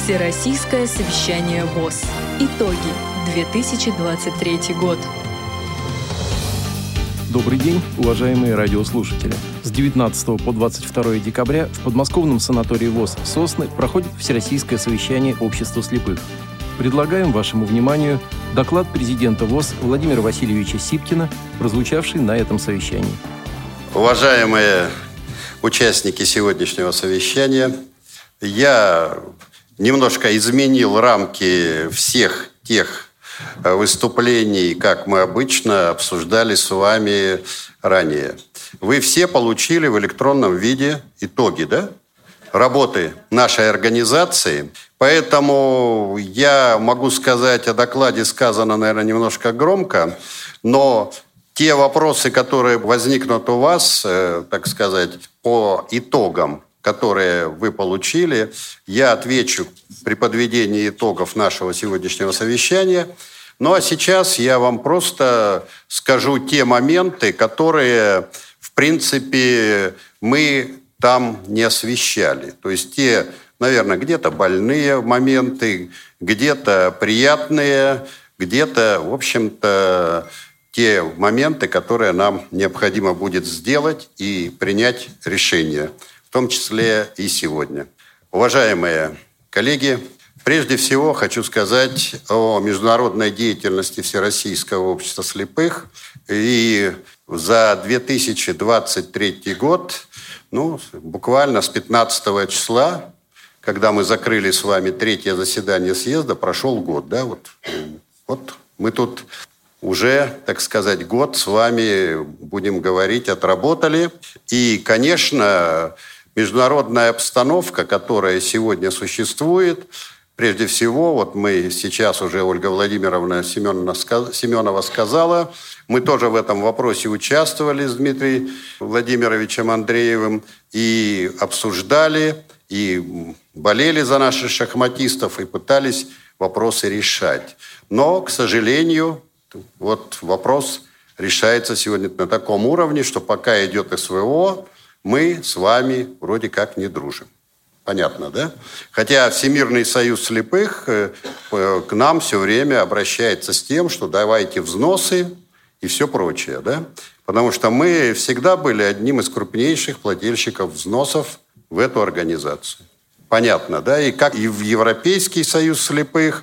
Всероссийское совещание ВОС. Итоги 2023 год. Добрый день, уважаемые радиослушатели. С 19 по 22 декабря в подмосковном санатории ВОС «Сосны» проходит Всероссийское совещание Общества слепых. Предлагаем вашему вниманию доклад президента ВОС Владимира Васильевича Сипкина, прозвучавший на этом совещании. Уважаемые участники сегодняшнего совещания, я немножко изменил рамки всех тех выступлений, как мы обычно обсуждали с вами ранее. Вы все получили в электронном виде итоги, да, работы нашей организации. Поэтому я могу сказать о докладе, сказано, наверное, немножко громко, но те вопросы, которые возникнут у вас, так сказать, по итогам, которые вы получили, я отвечу при подведении итогов нашего сегодняшнего совещания. Ну а сейчас я вам просто скажу те моменты, которые, в принципе, мы там не освещали. То есть те, наверное, где-то больные моменты, где-то приятные, где-то, в общем-то, те моменты, которые нам необходимо будет сделать и принять решение, в том числе и сегодня. Уважаемые коллеги, прежде всего хочу сказать о международной деятельности Всероссийского общества слепых. И за 2023 год, буквально с 15 числа, когда мы закрыли с вами третье заседание съезда, прошел год. Да? Вот мы тут уже, так сказать, год с вами, будем говорить, отработали. И, конечно, международная обстановка, которая сегодня существует, прежде всего, вот мы сейчас уже, Ольга Владимировна Семенова сказала, мы тоже в этом вопросе участвовали с Дмитрием Владимировичем Андреевым и обсуждали, и болели за наших шахматистов, и пытались вопросы решать. Но, к сожалению, вот вопрос решается сегодня на таком уровне, что пока идет СВО, мы с вами вроде как не дружим. Понятно, да? Хотя Всемирный союз слепых к нам все время обращается с тем, что давайте взносы и все прочее, да? Потому что мы всегда были одним из крупнейших плательщиков взносов в эту организацию. Понятно, да? И как и в Европейский союз слепых.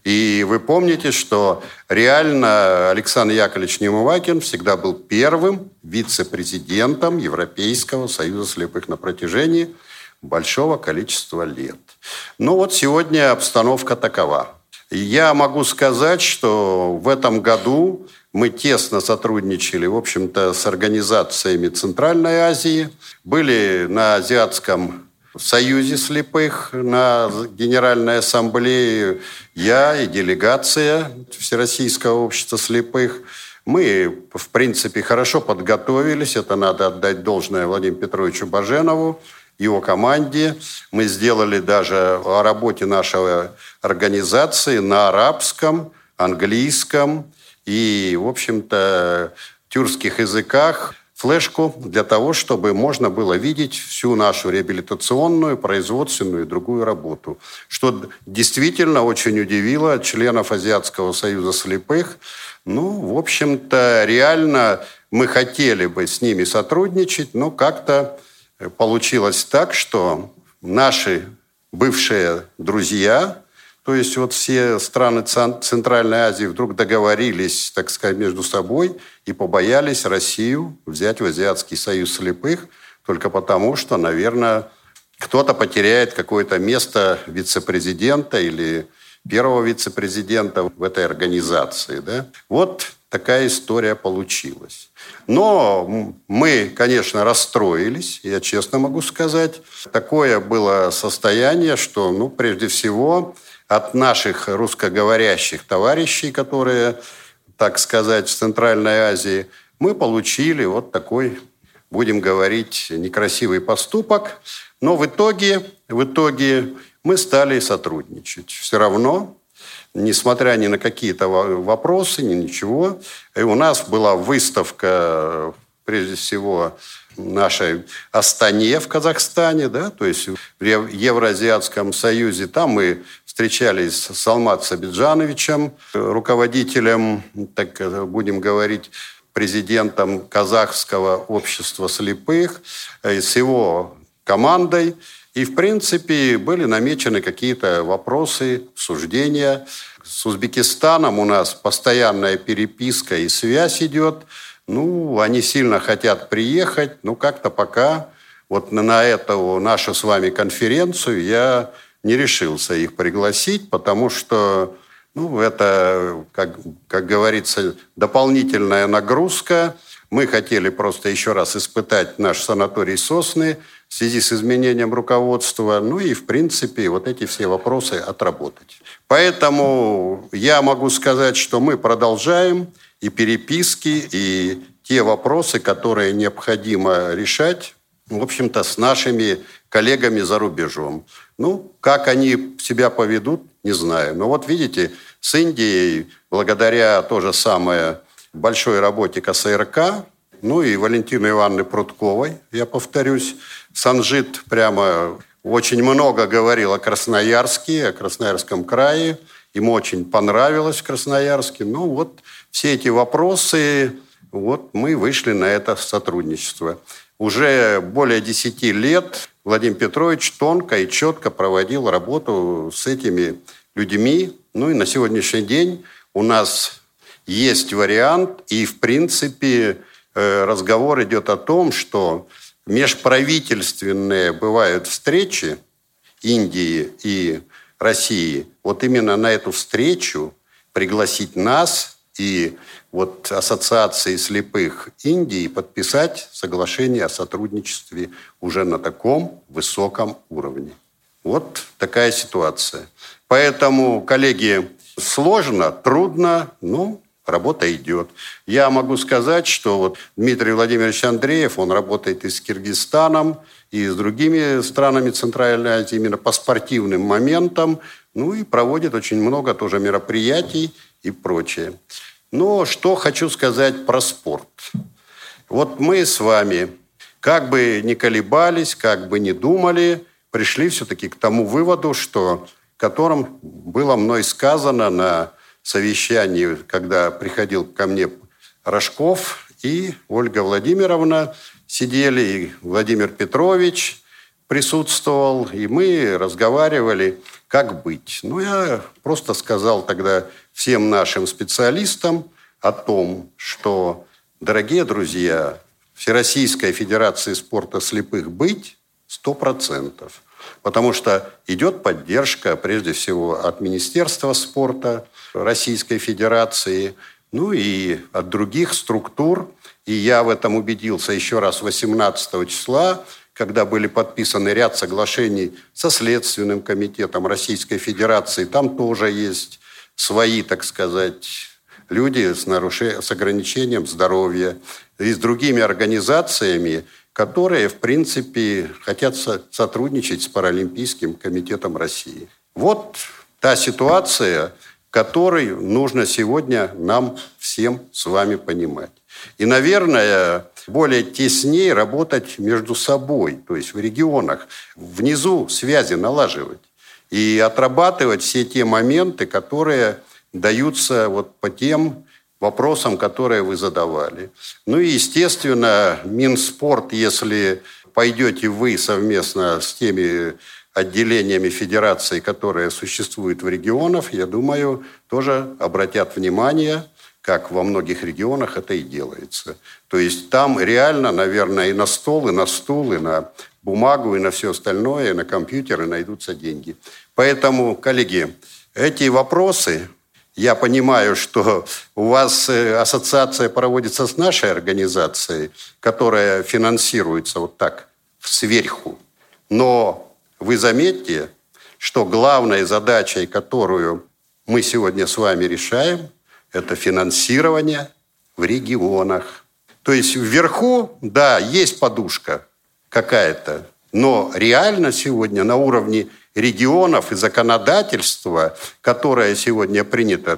И вы помните, что реально Александр Яковлевич Немывакин всегда был первым вице-президентом Европейского союза слепых на протяжении большого количества лет. Вот сегодня обстановка такова. Я могу сказать, что в этом году мы тесно сотрудничали, в общем-то, с организациями Центральной Азии, были на Азиатском Союзе слепых, на Генеральной Ассамблее, я и делегация Всероссийского общества слепых. Мы, в принципе, хорошо подготовились, это надо отдать должное Владимиру Петровичу Баженову, его команде. Мы сделали даже о работе нашей организации на арабском, английском и, в общем-то, тюркских языках флешку для того, чтобы можно было видеть всю нашу реабилитационную, производственную и другую работу. Что действительно очень удивило членов Азиатского союза слепых. В общем-то, реально мы хотели бы с ними сотрудничать, но как-то получилось так, что наши бывшие друзья, то есть вот все страны Центральной Азии вдруг договорились, так сказать, между собой и побоялись Россию взять в Азиатский союз слепых только потому, что, наверное, кто-то потеряет какое-то место вице-президента или первого вице-президента в этой организации. Да? Вот такая история получилась. Но мы, конечно, расстроились, я честно могу сказать. Такое было состояние, что, прежде всего, от наших русскоговорящих товарищей, которые, так сказать, в Центральной Азии, мы получили вот такой, будем говорить, некрасивый поступок. Но в итоге мы стали сотрудничать. Все равно, несмотря ни на какие-то вопросы, ни ничего. И у нас была выставка, прежде всего, нашей Астане в Казахстане, да, то есть в Евразиатском союзе. Там мы встречались с Алмат Сабиджановичем, руководителем, так будем говорить, президентом Казахского общества слепых, с его командой. И, в принципе, были намечены какие-то вопросы, суждения. С Узбекистаном у нас постоянная переписка и связь идет. Они сильно хотят приехать, как-то пока вот на эту нашу с вами конференцию я не решился их пригласить, потому что это, как говорится, дополнительная нагрузка. Мы хотели просто еще раз испытать наш санаторий «Сосны» в связи с изменением руководства, и, в принципе, вот эти все вопросы отработать. Поэтому я могу сказать, что мы продолжаем и переписки, и те вопросы, которые необходимо решать, в общем-то, с нашими коллегами за рубежом. Как они себя поведут, не знаю. Но вот видите, с Индией, благодаря то же самое большой работе КСРК, и Валентины Ивановны Прудковой, я повторюсь, Санжит прямо очень много говорил о Красноярске, о Красноярском крае. Ему очень понравилось в Красноярске. Все эти вопросы, мы вышли на это сотрудничество. Уже более 10 лет Владимир Петрович тонко и четко проводил работу с этими людьми. И на сегодняшний день у нас есть вариант, и, в принципе, разговор идет о том, что межправительственные бывают встречи Индии и России. Вот именно на эту встречу пригласить нас и Ассоциации слепых Индии подписать соглашение о сотрудничестве уже на таком высоком уровне. Вот такая ситуация. Поэтому, коллеги, сложно, трудно, работа идет. Я могу сказать, что Дмитрий Владимирович Андреев, он работает и с Киргизстаном, и с другими странами Центральной Азии именно по спортивным моментам, и проводит очень много тоже мероприятий и прочее. Но что хочу сказать про спорт. Мы с вами, как бы ни колебались, как бы ни думали, пришли все-таки к тому выводу, которым было мной сказано на совещании, когда приходил ко мне Рожков и Ольга Владимировна, сидели, и Владимир Петрович присутствовал, и мы разговаривали, как быть. Я просто сказал тогда всем нашим специалистам о том, что, дорогие друзья, Всероссийской Федерации спорта слепых быть 100%. Потому что идет поддержка, прежде всего, от Министерства спорта Российской Федерации, и от других структур. И я в этом убедился еще раз 18 числа, когда были подписаны ряд соглашений со Следственным комитетом Российской Федерации. Там тоже есть свои, так сказать, люди с ограничением здоровья. И с другими организациями, которые, в принципе, хотят сотрудничать с Паралимпийским комитетом России. Вот та ситуация, которую нужно сегодня нам всем с вами понимать. И, наверное, более теснее работать между собой, то есть в регионах, внизу связи налаживать и отрабатывать все те моменты, которые даются по тем вопросам, которые вы задавали. И, естественно, Минспорт, если пойдете вы совместно с теми отделениями федерации, которые существуют в регионах, я думаю, тоже обратят внимание, как во многих регионах это и делается. То есть там реально, наверное, и на стол, и на стул, и на бумагу, и на все остальное, и на компьютеры найдутся деньги. Поэтому, коллеги, эти вопросы... Я понимаю, что у вас ассоциация проводится с нашей организацией, которая финансируется так, сверху. Но вы заметьте, что главной задачей, которую мы сегодня с вами решаем, это финансирование в регионах. То есть вверху, да, есть подушка какая-то, но реально сегодня на уровне регионов и законодательства, которое сегодня принято,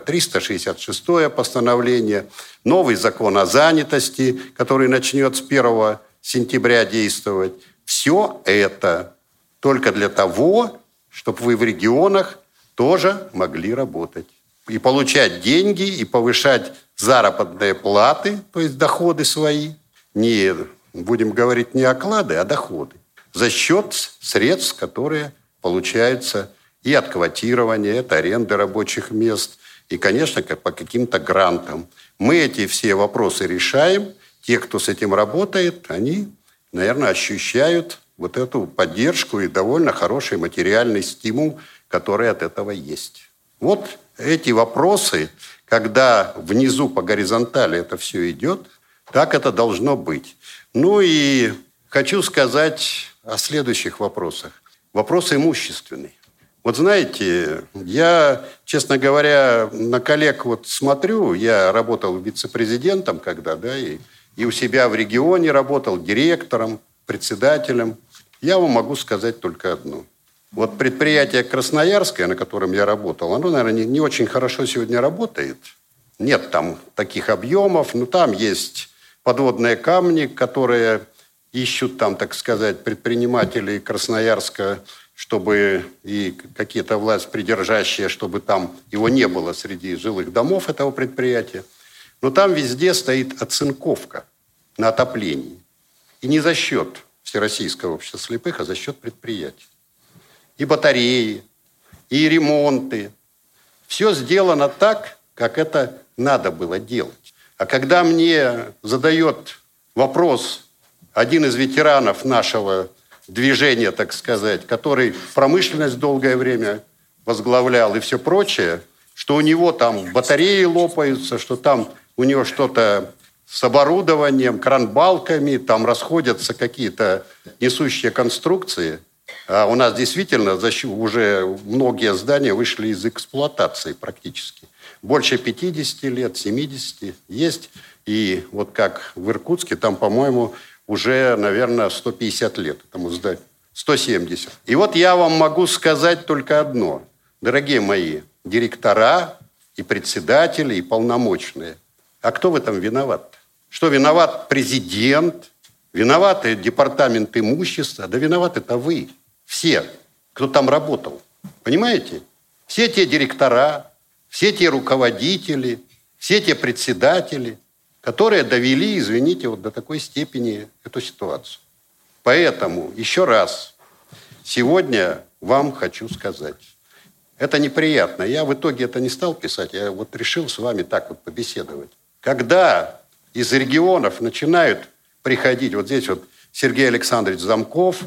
366-е постановление, новый закон о занятости, который начнет с 1 сентября действовать. Все это только для того, чтобы вы в регионах тоже могли работать. И получать деньги, и повышать заработные платы, то есть доходы свои. Не, будем говорить, не оклады, а доходы. За счет средств, которые получаются и от квотирования, от аренды рабочих мест, и, конечно, по каким-то грантам. Мы эти все вопросы решаем. Те, кто с этим работает, они, наверное, ощущают вот эту поддержку и довольно хороший материальный стимул, который от этого есть. Вот эти вопросы, когда внизу по горизонтали это все идет, так это должно быть. Ну и хочу сказать о следующих вопросах. Вопрос имущественный. Вот знаете, я, честно говоря, на коллег вот смотрю, я работал вице-президентом когда, да, и у себя в регионе работал директором, председателем. Я вам могу сказать только одно. Вот предприятие Красноярское, на котором я работал, оно, наверное, не очень хорошо сегодня работает. Нет там таких объемов, но там есть подводные камни, которые ищут там, так сказать, предприниматели Красноярска, чтобы и какие-то власть придержащие, чтобы там его не было среди жилых домов этого предприятия. Но там везде стоит оцинковка на отоплении. И не за счет Всероссийского общества слепых, а за счет предприятий. И батареи, и ремонты. Все сделано так, как это надо было делать. А когда мне задает вопрос один из ветеранов нашего движения, так сказать, который промышленность долгое время возглавлял и все прочее, что у него там батареи лопаются, что там у него что-то с оборудованием, кранбалками, там расходятся какие-то несущие конструкции. А у нас действительно уже многие здания вышли из эксплуатации практически. Больше 50 лет, 70 есть. И вот как в Иркутске, там, по-моему, уже, наверное, 150 лет этому зданию. 170. И вот я вам могу сказать только одно. Дорогие мои директора и председатели, и полномочные. А кто в этом виноват? Что виноват президент? Виноваты департамент имущества? Да виноват это вы. Все, кто там работал. Понимаете? Все те директора, все те руководители, все те председатели, которые довели, извините, вот до такой степени эту ситуацию. Поэтому еще раз сегодня вам хочу сказать. Это неприятно. Я в итоге это не стал писать, я вот решил с вами так вот побеседовать. Когда из регионов начинают приходить, вот здесь вот Сергей Александрович Замков,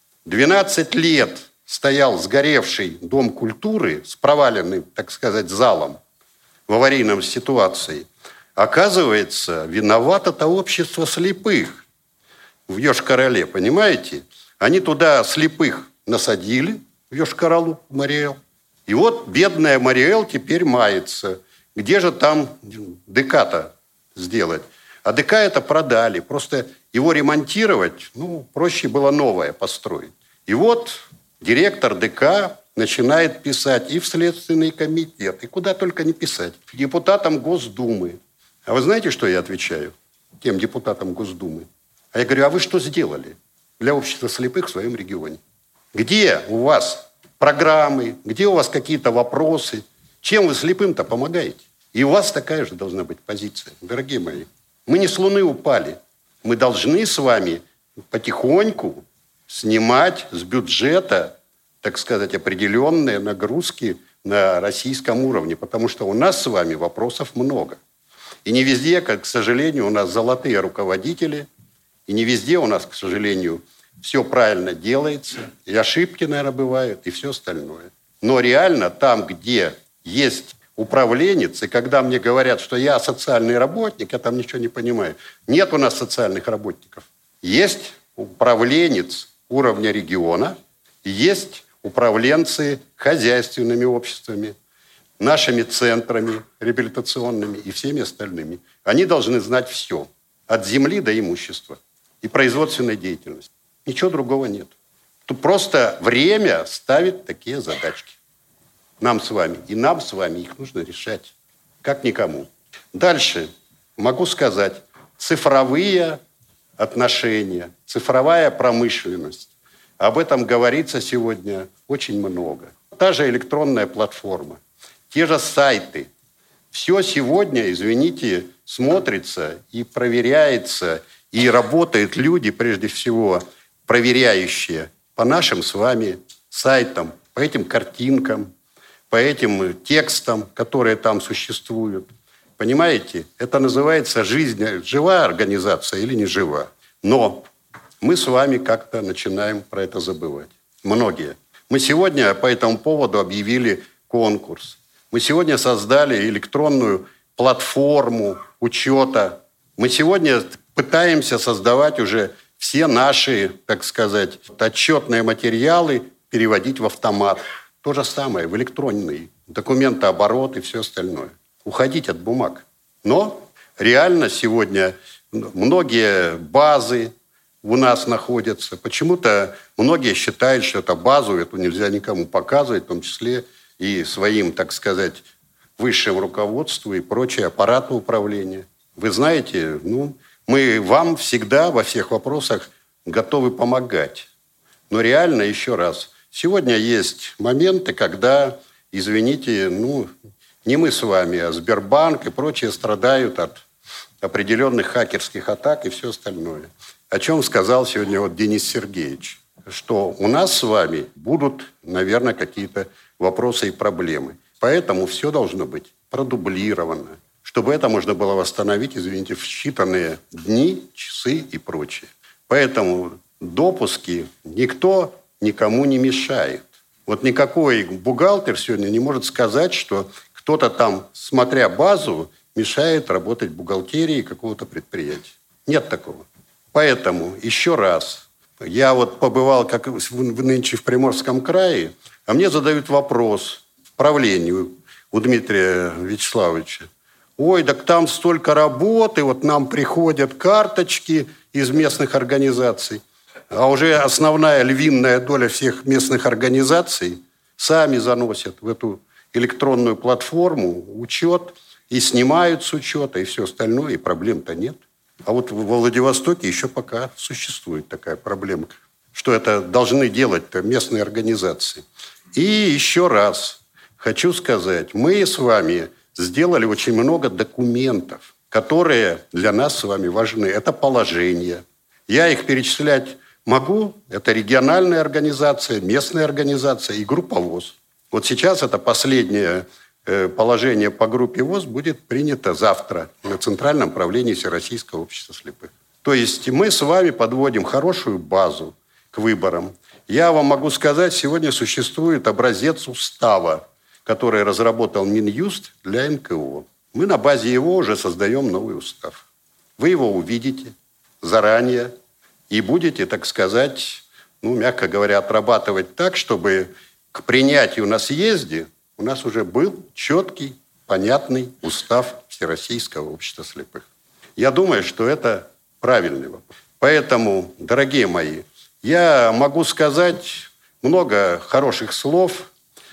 12 лет стоял сгоревший Дом культуры с проваленным, так сказать, залом в аварийном ситуации. Оказывается, виновато-то общество слепых в Йошкар-Оле, понимаете? Они туда слепых насадили, в Йошкар-Олу, Мариэл. И вот бедная Мариэл теперь мается. Где же там ДК-то сделать? А ДК это продали. Просто его ремонтировать, проще было новое построить. И вот директор ДК начинает писать и в Следственный комитет, и куда только не писать. Депутатам Госдумы. А вы знаете, что я отвечаю тем депутатам Госдумы? А я говорю, а вы что сделали для общества слепых в своем регионе? Где у вас программы, где у вас какие-то вопросы? Чем вы слепым-то помогаете? И у вас такая же должна быть позиция. Дорогие мои, мы не с Луны упали. Мы должны с вами потихоньку снимать с бюджета, так сказать, определенные нагрузки на российском уровне, потому что у нас с вами вопросов много. И не везде, к сожалению, у нас золотые руководители, и не везде у нас, к сожалению, все правильно делается, и ошибки, наверное, бывают, и все остальное. Но реально там, где есть управленец, и когда мне говорят, что я социальный работник, я там ничего не понимаю. Нет у нас социальных работников. Есть управленец уровня региона, есть управленцы хозяйственными обществами, нашими центрами реабилитационными и всеми остальными. Они должны знать все, от земли до имущества и производственной деятельности. Ничего другого нет. Тут просто время ставит такие задачки. Нам с вами. И нам с вами их нужно решать. Как никому. Дальше могу сказать. Цифровые отношения, цифровая промышленность. Об этом говорится сегодня очень много. Та же электронная платформа, те же сайты. Все сегодня, извините, смотрится и проверяется, и работают люди, прежде всего, проверяющие по нашим с вами сайтам, по этим картинкам, по этим текстам, которые там существуют. Понимаете, это называется жизнь, жива организация или не жива. Но мы с вами как-то начинаем про это забывать. Многие. Мы сегодня по этому поводу объявили конкурс. Мы сегодня создали электронную платформу учета. Мы сегодня пытаемся создавать уже все наши, так сказать, отчетные материалы, переводить в автомат. То же самое, в электронный документооборот и все остальное. Уходить от бумаг. Но реально сегодня многие базы у нас находятся. Почему-то многие считают, что эту базу эту нельзя никому показывать, в том числе и своим, так сказать, высшему руководству и прочее аппарату управления. Вы знаете, мы вам всегда во всех вопросах готовы помогать. Но реально, еще раз, сегодня есть моменты, когда, извините, не мы с вами, а Сбербанк и прочие страдают от определенных хакерских атак и все остальное. О чем сказал сегодня Денис Сергеевич, что у нас с вами будут, наверное, какие-то вопросы и проблемы. Поэтому все должно быть продублировано, чтобы это можно было восстановить, извините, в считанные дни, часы и прочее. Поэтому допуски никто никому не мешает. Вот никакой бухгалтер сегодня не может сказать, что кто-то там, смотря базу, мешает работать бухгалтерии какого-то предприятия. Нет такого. Поэтому еще раз, я побывал как нынче в Приморском крае, а мне задают вопрос в правлении у Дмитрия Вячеславовича. Ой, так там столько работы, нам приходят карточки из местных организаций, а уже основная львиная доля всех местных организаций сами заносят в эту электронную платформу учет и снимают с учета, и все остальное, и проблем-то нет. А во Владивостоке еще пока существует такая проблема, что это должны делать-то местные организации. И еще раз хочу сказать, мы с вами сделали очень много документов, которые для нас с вами важны. Это положения. Я их перечислять могу. Это региональная организация, местная организация и группа ВОС. Вот сейчас это последнее положение по группе ВОС будет принято завтра на Центральном правлении Всероссийского общества слепых. То есть мы с вами подводим хорошую базу к выборам. Я вам могу сказать, сегодня существует образец устава, который разработал Минюст для НКО. Мы на базе его уже создаем новый устав. Вы его увидите заранее и будете, так сказать, мягко говоря, отрабатывать так, чтобы к принятию на съезде у нас уже был четкий, понятный устав Всероссийского общества слепых. Я думаю, что это правильный вопрос. Поэтому, дорогие мои, я могу сказать много хороших слов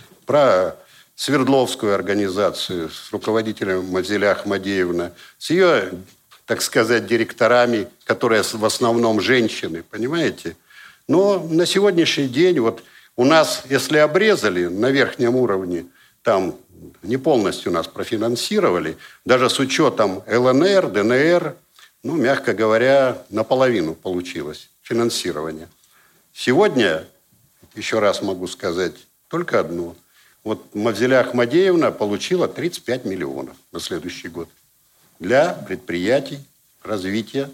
про Свердловскую организацию с руководителем Мавзеля Ахмадеевна, с ее, так сказать, директорами, которые в основном женщины, понимаете? Но на сегодняшний день у нас, если обрезали на верхнем уровне, там не полностью нас профинансировали, даже с учетом ЛНР, ДНР, мягко говоря, наполовину получилось финансирование. Сегодня, еще раз могу сказать, только одно. Мавзеля Ахмадеевна получила 35 миллионов на следующий год для предприятий, развития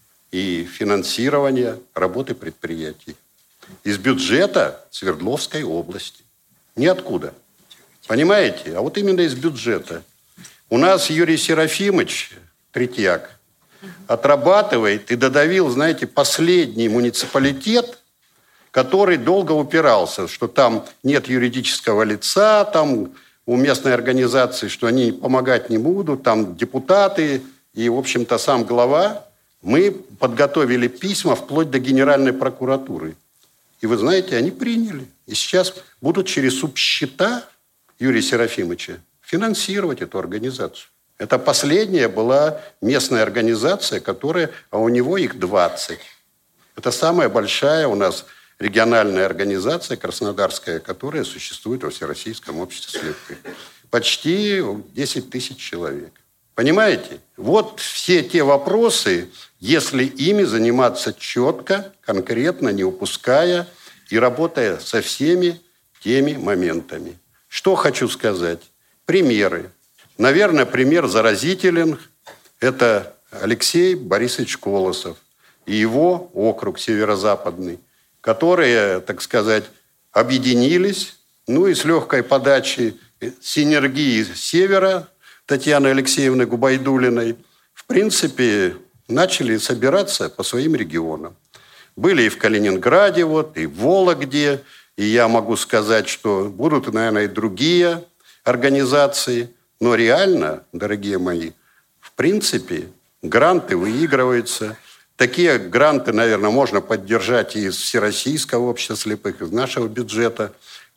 и финансирования работы предприятий. Из бюджета Свердловской области. Ниоткуда. Понимаете? А именно из бюджета. У нас Юрий Серафимович Третьяк отрабатывает и додавил, знаете, последний муниципалитет, который долго упирался, что там нет юридического лица, там у местной организации, что они помогать не будут, там депутаты и, в общем-то, сам глава. Мы подготовили письма вплоть до Генеральной прокуратуры. И вы знаете, они приняли. И сейчас будут через субсчета Юрия Серафимовича финансировать эту организацию. Это последняя была местная организация, а у него их 20. Это самая большая у нас региональная организация краснодарская, которая существует во Всероссийском обществе слепых. Почти 10 тысяч человек. Понимаете? Вот все те вопросы, если ими заниматься четко, конкретно, не упуская и работая со всеми теми моментами. Что хочу сказать? Примеры. Наверное, пример заразителен. Это Алексей Борисович Колосов и его округ северо-западный, которые, так сказать, объединились, и с легкой подачи синергии севера Татьяны Алексеевны Губайдулиной, в принципе, начали собираться по своим регионам. Были и в Калининграде, и в Вологде, и я могу сказать, что будут, наверное, и другие организации. Но реально, дорогие мои, в принципе, гранты выигрываются. Такие гранты, наверное, можно поддержать и из Всероссийского общества слепых, из нашего бюджета.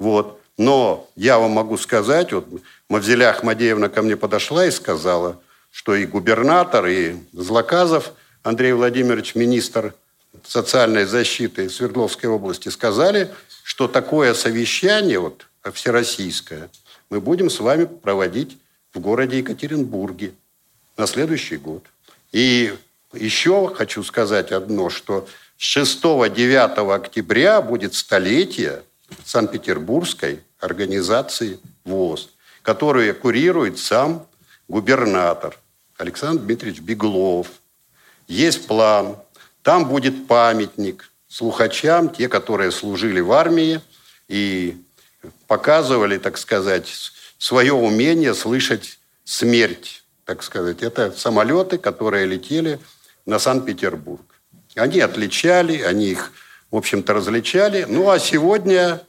Но я вам могу сказать, Мавзеля Ахмадеевна ко мне подошла и сказала, что и губернатор, и Злаказов Андрей Владимирович, министр социальной защиты Свердловской области, сказали, что такое совещание всероссийское мы будем с вами проводить в городе Екатеринбурге на следующий год. И еще хочу сказать одно, что с 6-9 октября будет столетие Санкт-Петербургской организации ВОС, которую курирует сам губернатор Александр Дмитриевич Беглов. Есть план. Там будет памятник слухачам, те, которые служили в армии и показывали, так сказать, свое умение слышать смерть, так сказать. Это самолеты, которые летели на Санкт-Петербург. Они отличали, они их, в общем-то, различали. А сегодня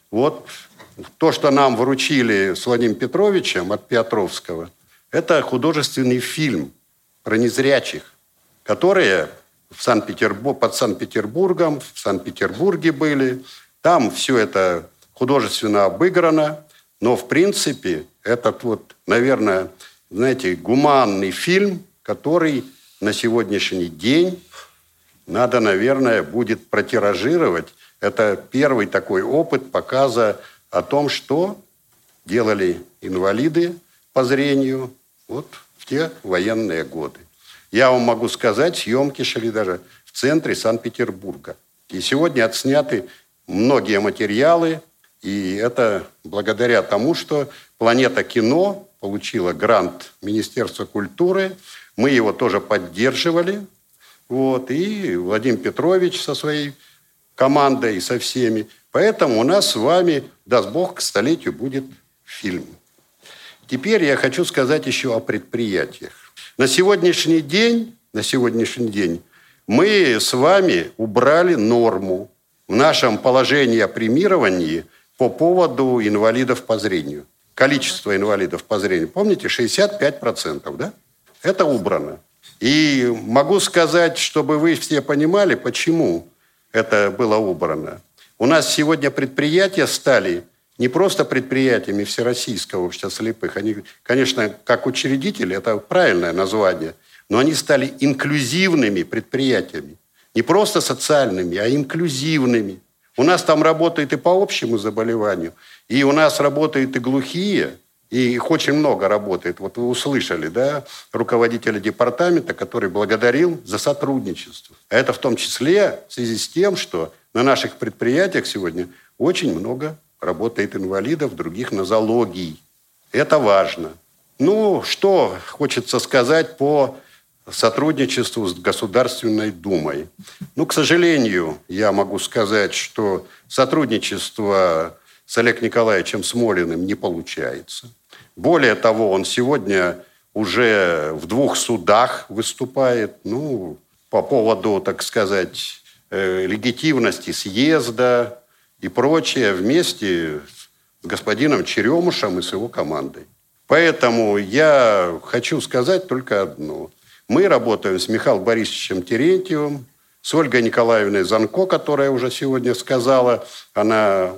то, что нам вручили с Владимиром Петровичем от Петровского, это художественный фильм про незрячих, которые под Санкт-Петербургом, в Санкт-Петербурге были. Там все это художественно обыграно. Но, в принципе, этот наверное, гуманный фильм, который на сегодняшний день надо, наверное, будет протиражировать. Это первый такой опыт показа о том, что делали инвалиды по зрению в те военные годы. Я вам могу сказать, съемки шли даже в центре Санкт-Петербурга. И сегодня отсняты многие материалы, и это благодаря тому, что «Планета кино» получила грант Министерства культуры. Мы его тоже поддерживали. И Владимир Петрович со своей командой и со всеми. Поэтому у нас с вами, даст Бог, к столетию будет фильм. Теперь я хочу сказать еще о предприятиях. На сегодняшний день мы с вами убрали норму в нашем положении о премировании по поводу инвалидов по зрению. Количество инвалидов по зрению. Помните, 65%, да? Это убрано. И могу сказать, чтобы вы все понимали, почему это было убрано. У нас сегодня предприятия стали не просто предприятиями Всероссийского общества слепых. Они, конечно, как учредители, это правильное название, но они стали инклюзивными предприятиями. Не просто социальными, а инклюзивными. У нас там работают и по общему заболеванию, и у нас работают и глухие, и их очень много работает. Вы услышали, да, руководителя департамента, который благодарил за сотрудничество. А это в том числе в связи с тем, что на наших предприятиях сегодня очень много работает инвалидов, других нозологий. Это важно. Что хочется сказать по сотрудничеству с Государственной Думой. К сожалению, я могу сказать, что сотрудничество с Олегом Николаевичем Смолиным не получается. Более того, он сегодня уже в 2 судах выступает, по поводу, так сказать, легитимности съезда и прочее, вместе с господином Черемушем и с его командой. Поэтому я хочу сказать только одно. Мы работаем с Михаилом Борисовичем Терентьевым, с Ольгой Николаевной Занко, которая уже сегодня сказала, она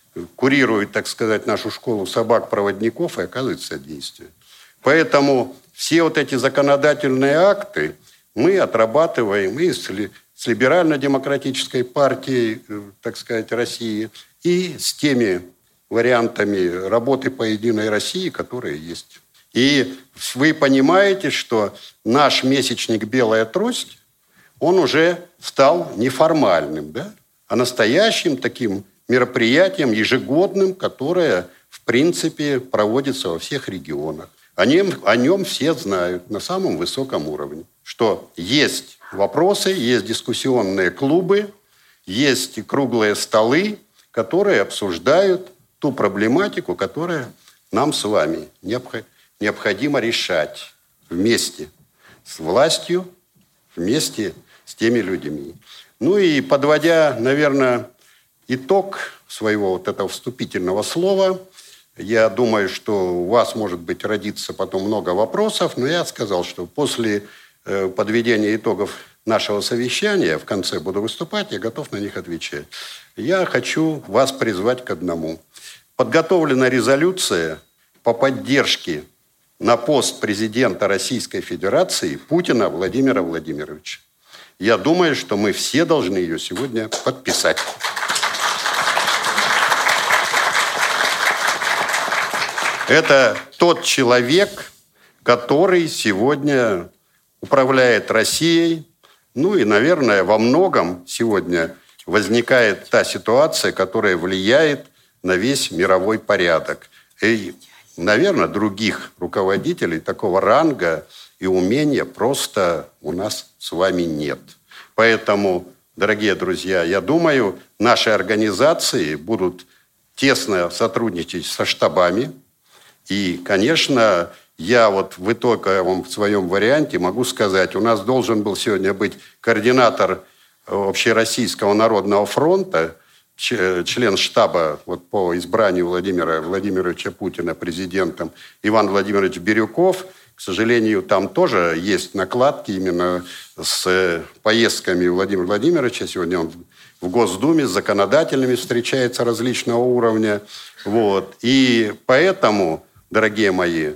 курирует, так сказать, нашу школу собак-проводников и оказывает содействие. Поэтому все вот эти законодательные акты мы отрабатываем и с либерально-демократической партией, так сказать, России, и с теми вариантами работы по «Единой России», которые есть. И вы понимаете, что наш месячник «Белая трость», он уже стал неформальным, да? А настоящим таким мероприятием ежегодным, которое, в принципе, проводится во всех регионах. О нем все знают на самом высоком уровне, что есть вопросы, есть дискуссионные клубы, есть круглые столы, которые обсуждают ту проблематику, которая нам с вами необходимо решать вместе с властью, вместе с теми людьми. Ну и подводя, наверное, итог своего вот этого вступительного слова, я думаю, что у вас, может быть, родится потом много вопросов, но я сказал, что после подведения итогов нашего совещания, в конце буду выступать, я готов на них отвечать. Я хочу вас призвать к одному. Подготовлена резолюция по поддержке на пост президента Российской Федерации Путина Владимира Владимировича. Я думаю, что мы все должны ее сегодня подписать. Это тот человек, который сегодня управляет Россией. Ну и, наверное, во многом сегодня возникает та ситуация, которая влияет на весь мировой порядок. И, наверное, других руководителей такого ранга и умения просто у нас с вами нет. Поэтому, дорогие друзья, я думаю, наши организации будут тесно сотрудничать со штабами. И, конечно, я вот в итоговом своем варианте могу сказать, у нас должен был сегодня быть координатор Общероссийского народного фронта, член штаба вот, по избранию Владимира Владимировича Путина президентом Иван Владимирович Бирюков. К сожалению, там тоже есть накладки именно с поездками Владимира Владимировича. Сегодня он в Госдуме с законодателями встречается различного уровня. Вот. И поэтому, дорогие мои,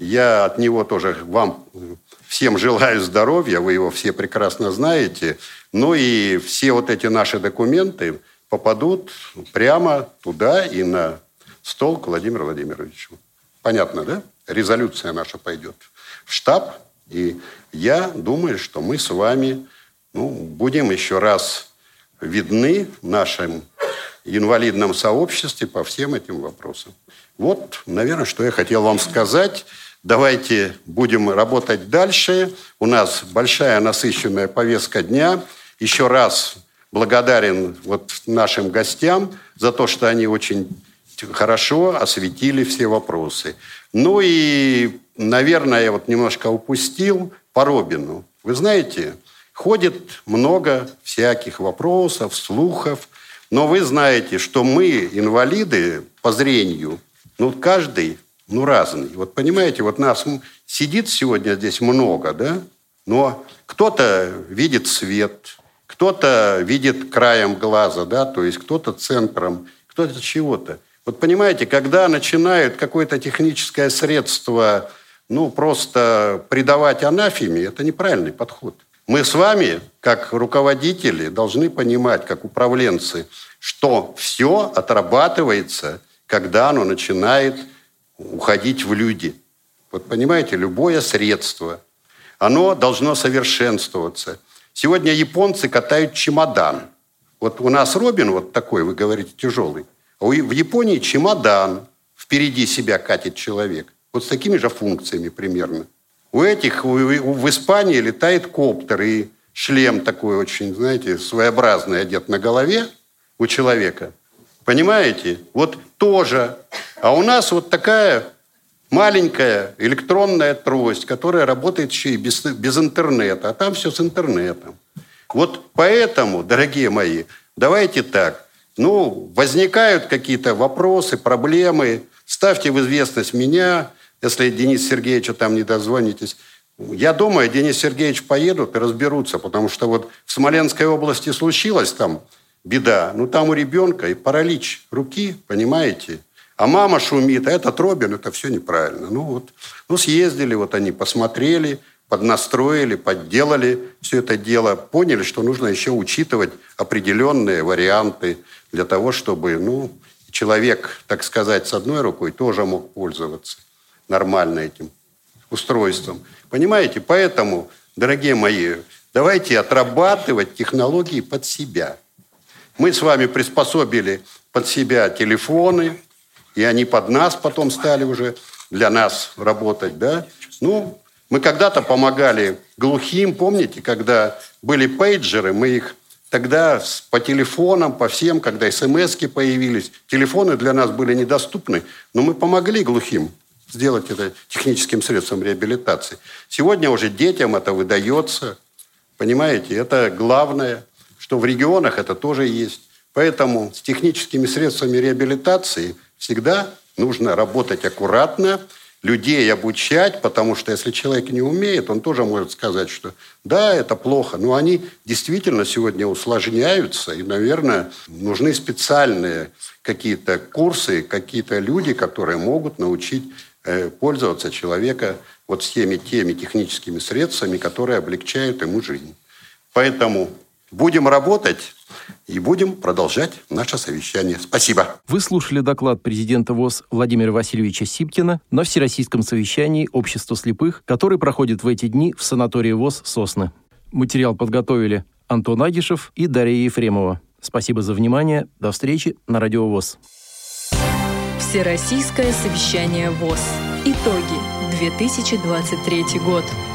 я от него тоже вам всем желаю здоровья, вы его все прекрасно знаете. Ну и все вот эти наши документы попадут прямо туда и на стол к Владимиру Владимировичу. Понятно, да? Резолюция наша пойдет в штаб. И я думаю, что мы с вами будем еще раз видны в нашем инвалидном сообществе по всем этим вопросам. Вот, наверное, что я хотел вам сказать. Давайте будем работать дальше. У нас большая насыщенная повестка дня. Еще раз благодарен вот нашим гостям за то, что они очень хорошо осветили все вопросы. Ну и, наверное, я вот немножко упустил по Робину. Вы знаете, ходит много всяких вопросов, слухов, но вы знаете, что мы, инвалиды по зрению, каждый, разный. Вот понимаете, вот нас сидит сегодня здесь много, да? Но кто-то видит свет, кто-то видит краем глаза, да, то есть кто-то центром, кто-то чего-то. Вот понимаете, когда начинают какое-то техническое средство, просто придавать анафеме, это неправильный подход. Мы с вами, как руководители, должны понимать, как управленцы, что все отрабатывается, когда оно начинает уходить в люди. Вот понимаете, любое средство, оно должно совершенствоваться. Сегодня японцы катают чемодан. Вот у нас Робин вот такой, вы говорите, тяжелый. А в Японии чемодан впереди себя катит человек. Вот с такими же функциями примерно. В Испании летает коптер, и шлем такой очень, знаете, своеобразный одет на голове у человека. Понимаете? Вот тоже. А у нас вот такая маленькая электронная трость, которая работает еще и без интернета. А там все с интернетом. Вот поэтому, дорогие мои, давайте так. Возникают какие-то вопросы, проблемы. Ставьте в известность меня, если Денис Сергеевичу там не дозвонитесь. Я думаю, Денис Сергеевич поедут и разберутся, потому что вот в Смоленской области случилась там беда. Там у ребенка и паралич руки, понимаете? А мама шумит, а этот Робин, это все неправильно. Съездили, они посмотрели, поднастроили, подделали все это дело, поняли, что нужно еще учитывать определенные варианты для того, чтобы, человек, так сказать, с одной рукой тоже мог пользоваться нормально этим устройством. Понимаете? Поэтому, дорогие мои, давайте отрабатывать технологии под себя. Мы с вами приспособили под себя телефоны, и они под нас потом стали уже для нас работать, да? Мы когда-то помогали глухим, помните, когда были пейджеры, мы их тогда по телефонам, по всем, когда смс-ки появились, телефоны для нас были недоступны, но мы помогли глухим сделать это техническим средством реабилитации. Сегодня уже детям это выдается, понимаете, это главное, что в регионах это тоже есть. Поэтому с техническими средствами реабилитации всегда нужно работать аккуратно, людей обучать, потому что если человек не умеет, он тоже может сказать, что да, это плохо, но они действительно сегодня усложняются, и, наверное, нужны специальные какие-то курсы, какие-то люди, которые могут научить пользоваться человека всеми теми техническими средствами, которые облегчают ему жизнь. Поэтому будем работать и будем продолжать наше совещание. Спасибо. Вы слушали доклад президента ВОС Владимира Васильевича Сипкина на Всероссийском совещании Общества слепых, который проходит в эти дни в санатории ВОС «Сосны». Материал подготовили Антон Агишев и Дарья Ефремова. Спасибо за внимание. До встречи на Радио ВОС. Всероссийское совещание ВОС. Итоги. 2023 год.